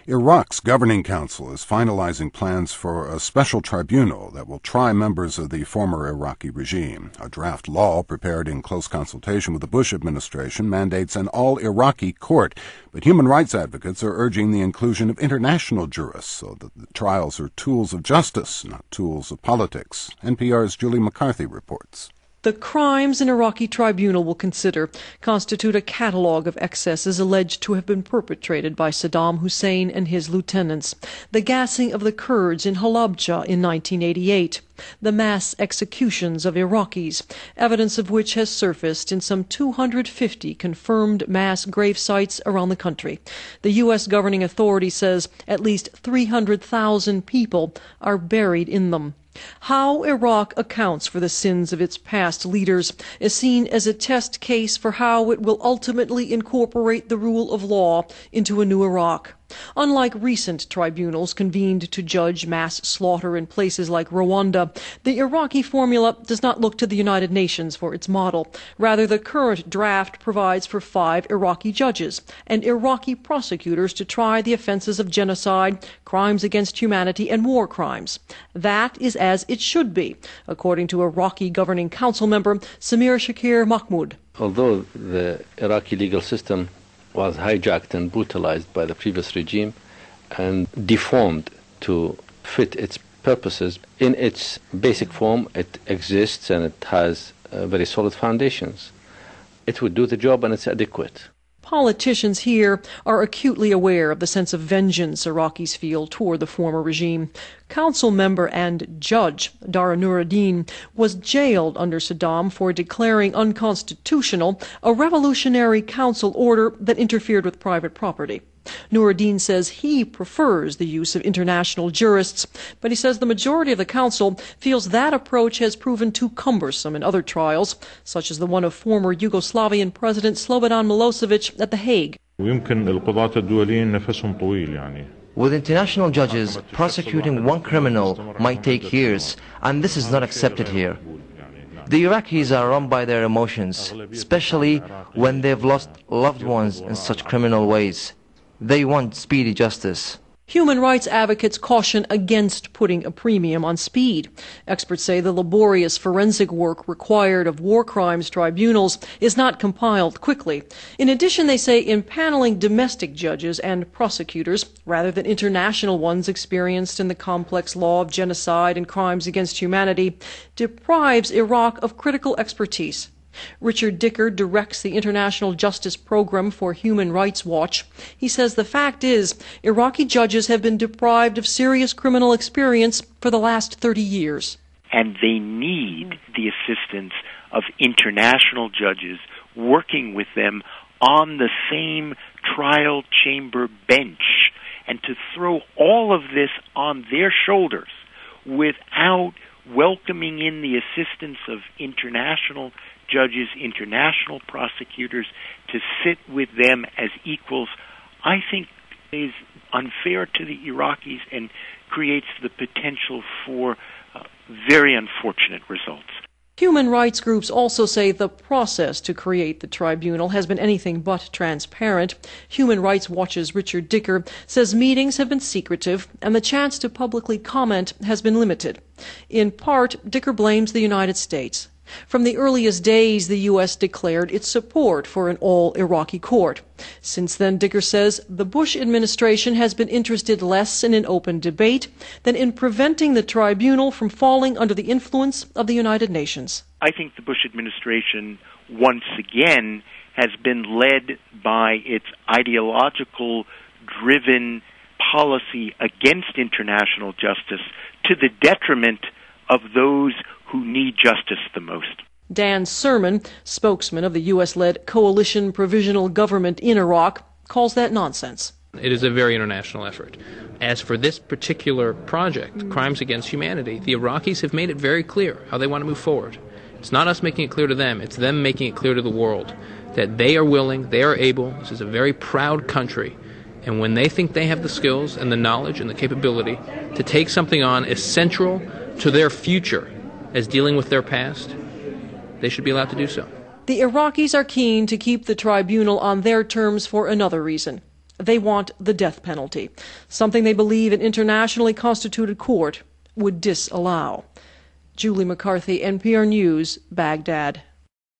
Iraq's governing council is finalizing plans for a special tribunal that will try members of the former Iraqi regime. A draft law prepared in close consultation with the Bush administration mandates an all-Iraqi court, but human rights advocates are urging the inclusion of international jurists so that the trials are tools of justice, not tools of politics. NPR's Julie McCarthy reports. The crimes an Iraqi tribunal will consider constitute a catalog of excesses alleged to have been perpetrated by Saddam Hussein and his lieutenants. The gassing of the Kurds in Halabja in 1988. The mass executions of Iraqis, evidence of which has surfaced in some 250 confirmed mass grave sites around the country. The U.S. governing authority says at least 300,000 people are buried in them. How Iraq accounts for the sins of its past leaders is seen as a test case for how it will ultimately incorporate the rule of law into a new Iraq. Unlike recent tribunals convened to judge mass slaughter in places like Rwanda, the Iraqi formula does not look to the United Nations for its model. Rather, the current draft provides for 5 Iraqi judges and Iraqi prosecutors to try the offenses of genocide, crimes against humanity, and war crimes. That is as it should be, according to Iraqi Governing Council member Samir Shakir Mahmoud. Although the Iraqi legal system was hijacked and brutalized by the previous regime and deformed to fit its purposes, in its basic form it exists and it has very solid foundations. It would do the job and it's adequate. Politicians here are acutely aware of the sense of vengeance Iraqis feel toward the former regime. Council member and judge Dara Nuruddin was jailed under Saddam for declaring unconstitutional a revolutionary council order that interfered with private property. Nuruddin says he prefers the use of international jurists, but he says the majority of the council feels that approach has proven too cumbersome in other trials, such as the one of former Yugoslavian President Slobodan Milosevic at The Hague. With international judges, prosecuting one criminal might take years, and this is not accepted here. The Iraqis are run by their emotions, especially when they've lost loved ones in such criminal ways. They want speedy justice. Human rights advocates caution against putting a premium on speed. Experts say the laborious forensic work required of war crimes tribunals is not compiled quickly. In addition, they say impaneling domestic judges and prosecutors, rather than international ones experienced in the complex law of genocide and crimes against humanity, deprives Iraq of critical expertise. Richard Dicker directs the International Justice Program for Human Rights Watch. He says the fact is, Iraqi judges have been deprived of serious criminal experience for the last 30 years. And they need the assistance of international judges working with them on the same trial chamber bench. And to throw all of this on their shoulders without welcoming in the assistance of international judges, international prosecutors, to sit with them as equals, I think is unfair to the Iraqis and creates the potential for very unfortunate results. Human rights groups also say the process to create the tribunal has been anything but transparent. Human Rights Watch's Richard Dicker says meetings have been secretive and the chance to publicly comment has been limited. In part, Dicker blames the United States. From the earliest days, the U.S. declared its support for an all-Iraqi court. Since then, Dicker says, the Bush administration has been interested less in an open debate than in preventing the tribunal from falling under the influence of the United Nations. I think the Bush administration, once again, has been led by its ideological-driven policy against international justice to the detriment of those who need justice the most. Dan Sermon, spokesman of the U.S.-led coalition provisional government in Iraq, calls that nonsense. It is a very international effort. As for this particular project, Crimes Against Humanity, the Iraqis have made it very clear how they want to move forward. It's not us making it clear to them, it's them making it clear to the world that they are willing, they are able, this is a very proud country, and when they think they have the skills and the knowledge and the capability to take something on as central to their future as dealing with their past, they should be allowed to do so. The Iraqis are keen to keep the tribunal on their terms for another reason. They want the death penalty, something they believe an internationally constituted court would disallow. Julie McCarthy, NPR News, Baghdad.